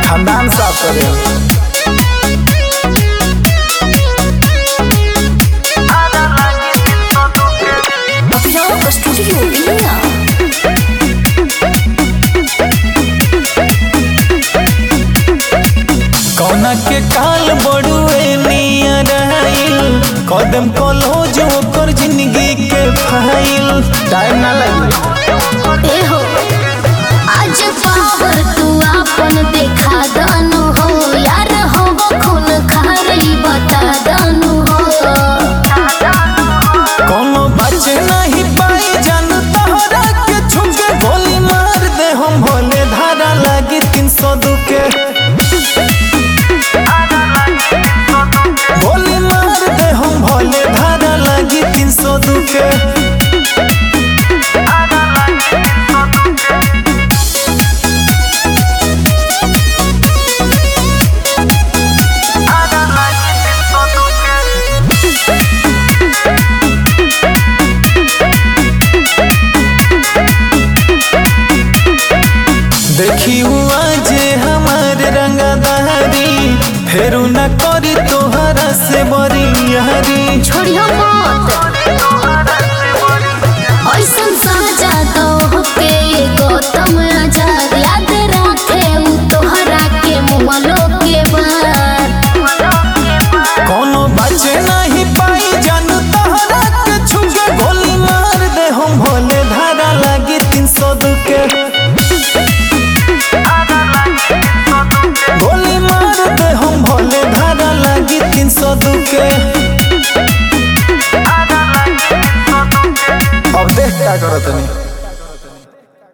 खानदान साफ करे। कौना के काल बड़ुए नियर आइल कदम कलो जो कर जिंदगी के फाइल टाइम ना लगी। ए हो आज पावर तू अपन देखा दानु हो यार हो खून खारी बता दानु हो कोनो बचे नहीं पाई जान तोहरा के छुके गोली मार दे हम भोले धारा लगी 302 के गोली मार दे हम भोले धारा लगी 302 के। देखी हुआ जे हमारे रंगदारी फेरू न करी तोहरा से बड़ी यारी। छोड़ियो मत